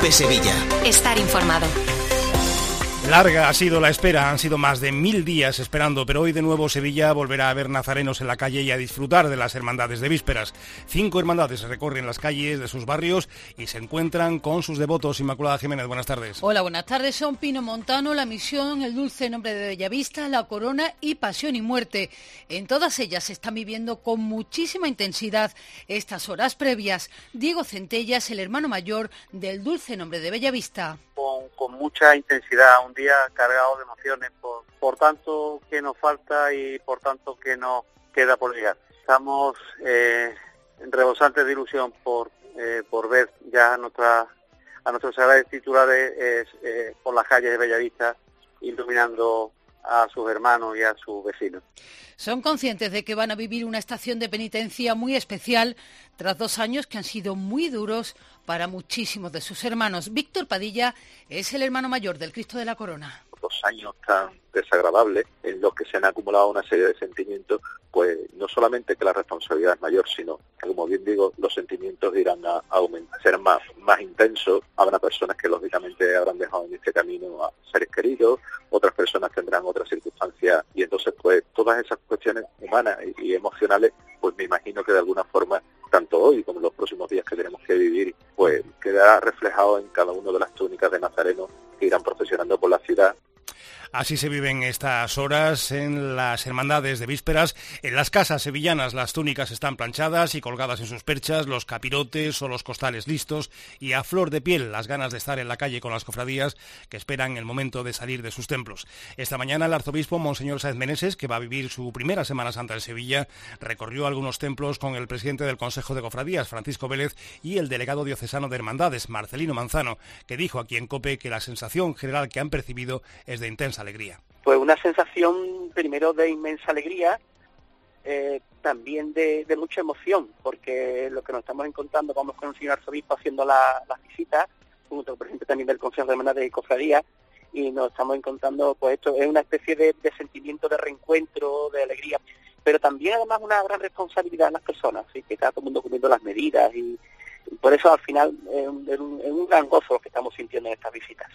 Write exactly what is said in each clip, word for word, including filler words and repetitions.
COPE Sevilla. Estar informado. Larga ha sido la espera, han sido más de mil días esperando, pero hoy de nuevo Sevilla volverá a ver nazarenos en la calle y a disfrutar de las hermandades de vísperas. Cinco hermandades recorren las calles de sus barrios y se encuentran con sus devotos. Inmaculada Jiménez, buenas tardes. Hola, buenas tardes. Son Pino Montano, La Misión, El Dulce Nombre de Bellavista, La Corona y Pasión y Muerte. En todas ellas se están viviendo con muchísima intensidad estas horas previas. Diego Centellas, el hermano mayor del Dulce Nombre de Bellavista. Con, con mucha intensidad, un día cargado de emociones por, por tanto que nos falta y por tanto que nos queda por llegar. Estamos eh, rebosantes de ilusión por eh, por ver ya a nuestra a nuestros sagrados titulares eh, eh, por las calles de Bellavista, iluminando a sus hermanos y a sus vecinos. Son conscientes de que van a vivir una estación de penitencia muy especial tras dos años que han sido muy duros para muchísimos de sus hermanos. Víctor Padilla es el hermano mayor del Cristo de la Corona. Dos años tan desagradables en los que se han acumulado una serie de sentimientos, pues no solamente que la responsabilidad es mayor, sino que, como bien digo, los sentimientos irán a, a aumentar, ser más, más intensos. Habrá personas que lógicamente habrán dejado en este camino a seres queridos, otras personas tendrán otras circunstancias, y entonces pues todas esas cuestiones humanas y, y emocionales, pues me imagino que de alguna forma, tanto hoy como en los próximos días que tenemos que vivir, pues quedará reflejado en cada una de las túnicas de nazarenos que irán procesionando por la ciudad. Así se viven estas horas en las hermandades de vísperas. En las casas sevillanas las túnicas están planchadas y colgadas en sus perchas, los capirotes o los costales listos y a flor de piel las ganas de estar en la calle con las cofradías que esperan el momento de salir de sus templos. Esta mañana el arzobispo Monseñor Sáenz Meneses, que va a vivir su primera Semana Santa en Sevilla, recorrió algunos templos con el presidente del Consejo de Cofradías, Francisco Vélez, y el delegado diocesano de hermandades, Marcelino Manzano, que dijo aquí en COPE que la sensación general que han percibido es de intensa alegría. Pues una sensación primero de inmensa alegría, eh, también de, de mucha emoción, porque lo que nos estamos encontrando, vamos con el señor arzobispo haciendo la, las visitas, junto con el presidente también del Consejo de Hermandades y Cofradías, y nos estamos encontrando, pues esto es una especie de, de sentimiento de reencuentro, de alegría, pero también además una gran responsabilidad en las personas, ¿sí? Que está todo el mundo cumpliendo las medidas, y, y por eso al final es un, es un, es un gran gozo lo que estamos sintiendo en estas visitas.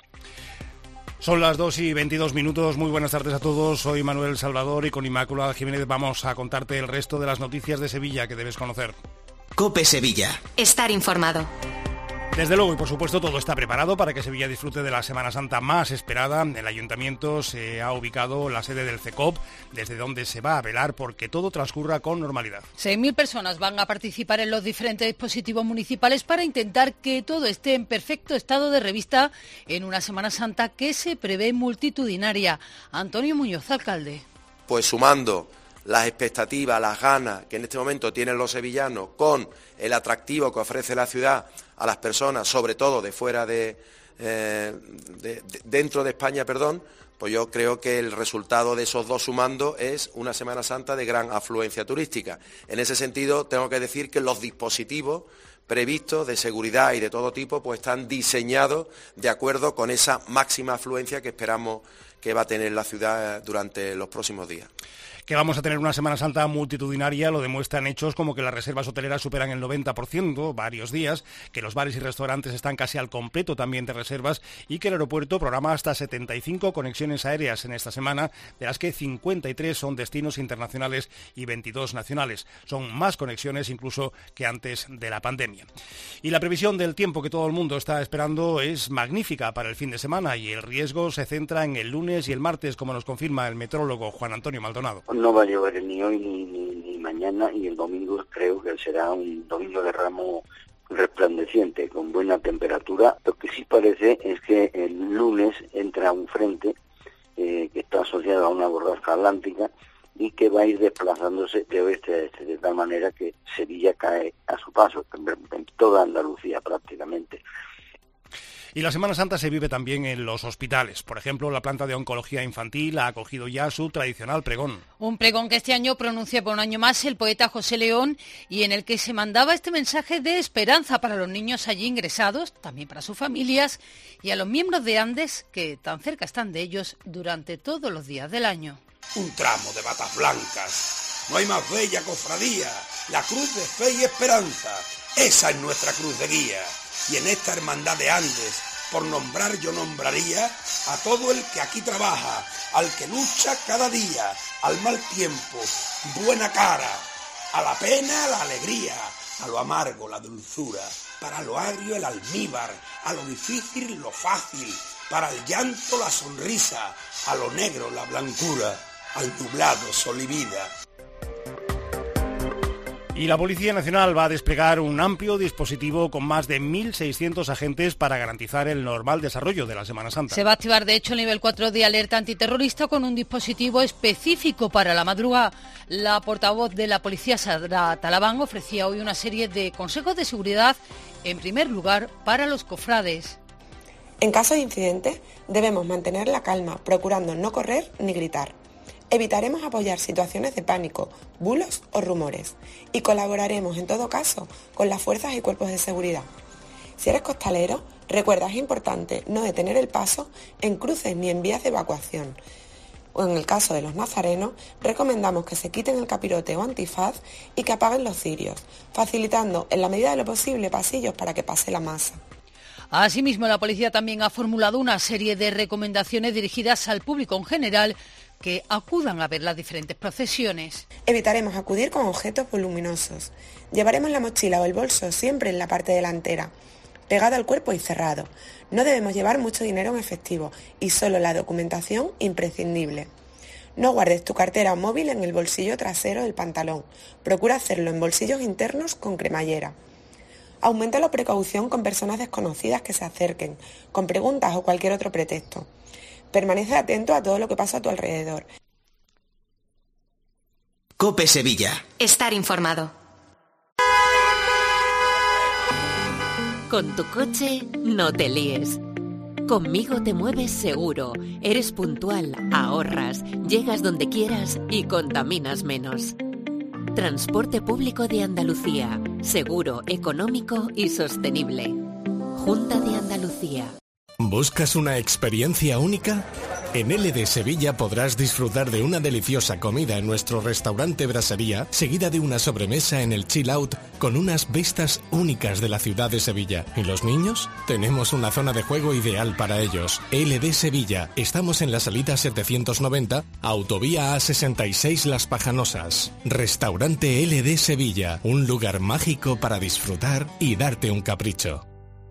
Son las dos y veintidós minutos, muy buenas tardes a todos, soy Manuel Salvador y con Inmaculada Jiménez vamos a contarte el resto de las noticias de Sevilla que debes conocer. COPE Sevilla. Estar informado. Desde luego y por supuesto todo está preparado para que Sevilla disfrute de la Semana Santa más esperada. El Ayuntamiento se ha ubicado la sede del CECOP, desde donde se va a velar porque todo transcurra con normalidad. seis mil personas van a participar en los diferentes dispositivos municipales para intentar que todo esté en perfecto estado de revista en una Semana Santa que se prevé multitudinaria. Antonio Muñoz, alcalde. Pues sumando las expectativas, las ganas que en este momento tienen los sevillanos con el atractivo que ofrece la ciudad a las personas, sobre todo de fuera de, eh, de, de dentro de España, perdón, pues yo creo que el resultado de esos dos sumando es una Semana Santa de gran afluencia turística. En ese sentido, tengo que decir que los dispositivos previstos de seguridad y de todo tipo pues están diseñados de acuerdo con esa máxima afluencia que esperamos que va a tener la ciudad durante los próximos días. Que vamos a tener una Semana Santa multitudinaria lo demuestran hechos como que las reservas hoteleras superan el noventa por ciento varios días, que los bares y restaurantes están casi al completo también de reservas y que el aeropuerto programa hasta setenta y cinco conexiones aéreas en esta semana, de las que cincuenta y tres son destinos internacionales y veintidós nacionales. Son más conexiones incluso que antes de la pandemia. Y la previsión del tiempo que todo el mundo está esperando es magnífica para el fin de semana y el riesgo se centra en el lunes y el martes, como nos confirma el meteorólogo Juan Antonio Maldonado. No va a llover ni hoy ni, ni, ni mañana, y el domingo creo que será un domingo de Ramos resplandeciente, con buena temperatura. Lo que sí parece es que el lunes entra un frente eh, que está asociado a una borrasca atlántica y que va a ir desplazándose de oeste a este, de tal manera que Sevilla cae a su paso, en toda Andalucía prácticamente. Y la Semana Santa se vive también en los hospitales. Por ejemplo, la planta de oncología infantil ha acogido ya su tradicional pregón. Un pregón que este año pronuncia por un año más el poeta José León y en el que se mandaba este mensaje de esperanza para los niños allí ingresados, también para sus familias y a los miembros de Andes que tan cerca están de ellos durante todos los días del año. Un tramo de batas blancas. No hay más bella cofradía. La cruz de fe y esperanza. Esa es nuestra cruz de guía. Y en esta hermandad de Andes, por nombrar yo nombraría a todo el que aquí trabaja, al que lucha cada día, al mal tiempo, buena cara, a la pena, la alegría, a lo amargo, la dulzura, para lo agrio el almíbar, a lo difícil lo fácil, para el llanto la sonrisa, a lo negro la blancura, al nublado sol y vida. Y la Policía Nacional va a desplegar un amplio dispositivo con más de mil seiscientos agentes para garantizar el normal desarrollo de la Semana Santa. Se va a activar, de hecho, el nivel cuatro de alerta antiterrorista con un dispositivo específico para la madrugada. La portavoz de la Policía, Sara Talabán, ofrecía hoy una serie de consejos de seguridad, en primer lugar, para los cofrades. En caso de incidentes, debemos mantener la calma, procurando no correr ni gritar. Evitaremos apoyar situaciones de pánico, bulos o rumores y colaboraremos en todo caso con las fuerzas y cuerpos de seguridad. Si eres costalero, recuerda es importante no detener el paso en cruces ni en vías de evacuación. O en el caso de los nazarenos, recomendamos que se quiten el capirote o antifaz y que apaguen los cirios, facilitando en la medida de lo posible pasillos para que pase la masa. Asimismo, la policía también ha formulado una serie de recomendaciones dirigidas al público en general que acudan a ver las diferentes procesiones. Evitaremos acudir con objetos voluminosos. Llevaremos la mochila o el bolso siempre en la parte delantera, pegado al cuerpo y cerrado. No debemos llevar mucho dinero en efectivo y solo la documentación imprescindible. No guardes tu cartera o móvil en el bolsillo trasero del pantalón. Procura hacerlo en bolsillos internos con cremallera. Aumenta la precaución con personas desconocidas que se acerquen, con preguntas o cualquier otro pretexto. Permanece atento a todo lo que pasa a tu alrededor. COPE Sevilla. Estar informado. Con tu coche no te líes. Conmigo te mueves seguro, eres puntual, ahorras, llegas donde quieras y contaminas menos. Transporte público de Andalucía. Seguro, económico y sostenible. Junta de Andalucía. ¿Buscas una experiencia única? En L D Sevilla podrás disfrutar de una deliciosa comida en nuestro restaurante Brasería, seguida de una sobremesa en el Chill Out con unas vistas únicas de la ciudad de Sevilla. ¿Y los niños? Tenemos una zona de juego ideal para ellos. L D Sevilla. Estamos en la salida setecientos noventa, autovía A sesenta y seis Las Pajanosas. Restaurante L D Sevilla, un lugar mágico para disfrutar y darte un capricho.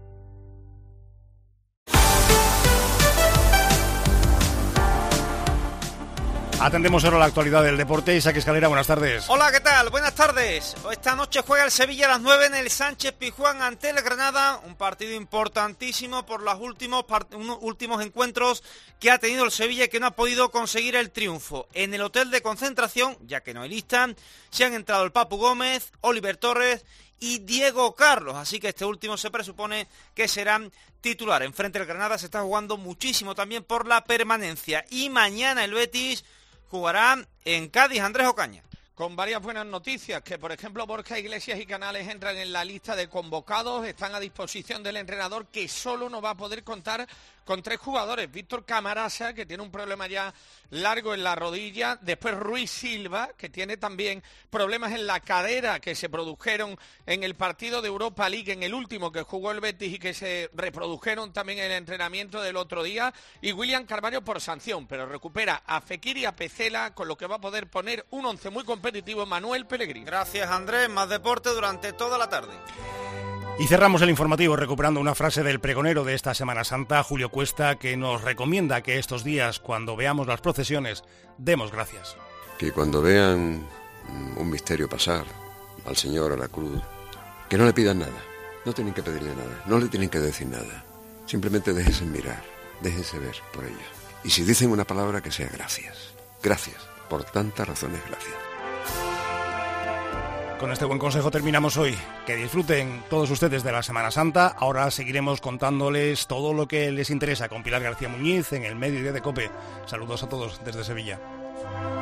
Atendemos ahora la actualidad del deporte. Isaac Escalera, buenas tardes. Hola, ¿qué tal? Buenas tardes. Esta noche juega el Sevilla a las nueve en el Sánchez Pizjuán ante el Granada. Un partido importantísimo por los últimos, part- últimos encuentros que ha tenido el Sevilla y que no ha podido conseguir el triunfo. En el hotel de concentración, ya que no hay lista, se han entrado el Papu Gómez, Oliver Torres y Diego Carlos. Así que este último se presupone que serán titular. Enfrente del Granada se está jugando muchísimo también por la permanencia. Y mañana el Betis jugará en Cádiz. Andrés Ocaña. Con varias buenas noticias, que por ejemplo Borja Iglesias y Canales entran en la lista de convocados, están a disposición del entrenador, que solo no va a poder contar con tres jugadores. Víctor Camarasa, que tiene un problema ya largo en la rodilla, después Ruiz Silva, que tiene también problemas en la cadera que se produjeron en el partido de Europa League, en el último que jugó el Betis y que se reprodujeron también en el entrenamiento del otro día, y William Carvalho por sanción, pero recupera a Fekir y a Pecela, con lo que va a poder poner un once muy competitivo Manuel Pellegrini. Gracias, Andrés. Más deporte durante toda la tarde. Y cerramos el informativo recuperando una frase del pregonero de esta Semana Santa, Julio Cuesta, que nos recomienda que estos días, cuando veamos las procesiones, demos gracias. Que cuando vean un misterio pasar, al Señor, a la cruz, que no le pidan nada, no tienen que pedirle nada, no le tienen que decir nada, simplemente déjense mirar, déjense ver por ella. Y si dicen una palabra, que sea gracias, gracias, por tantas razones, gracias. Con este buen consejo terminamos hoy. Que disfruten todos ustedes de la Semana Santa. Ahora seguiremos contándoles todo lo que les interesa con Pilar García Muñiz en el Mediodía de COPE. Saludos a todos desde Sevilla.